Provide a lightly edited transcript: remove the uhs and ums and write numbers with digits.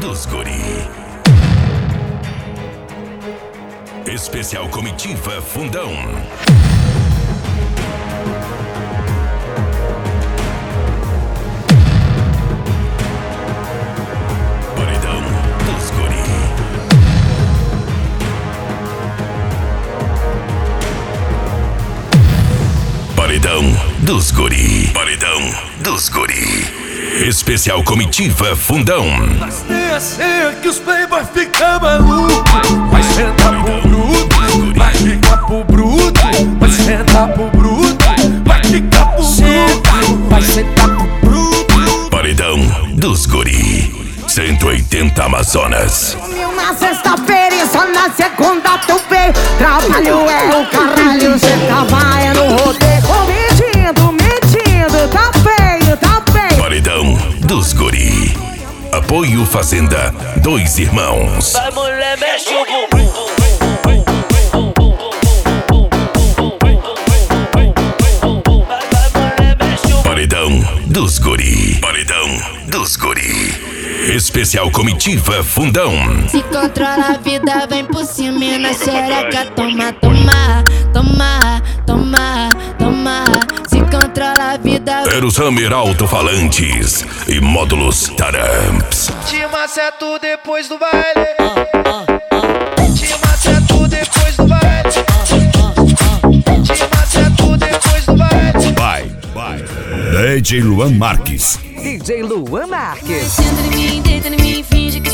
dos guri. Especial Comitiva Fundão. Paredão dos guri. Paredão dos guri. Paredão dos guri. Especial Comitiva Fundão. Mas nem assim que os playboy ficam malucos. Vai sentar pro bruto, vai ficar pro bruto. Vai sentar pro bruto, vai ficar pro bruto. Vai sentar pro bruto. Paredão dos guri. 180 Amazonas. Sumiu na sexta-feira e só na segunda tu veio. Trabalho é o caralho, cê tava é no rodeio. Mentindo, mentindo, tá feio, tá feio. Paredão dos guri. Apoio Fazenda Dois Irmãos. Vai mulher, mexe o bumbum. Paredão dos guri. Paredão dos guri. Especial Comitiva Fundão. Se controla a vida, vem por cima e na xereca. Toma, toma, toma, toma, toma. Se controla a vida. Eros Hammer Alto-Falantes e Módulos Taramps. Te maceto depois do baile. Te maceto depois do baile. Te maceto depois do baile. Vai. DJ Luan Marques. DJ Luan Marques. Senta em mim, deita em mim, finge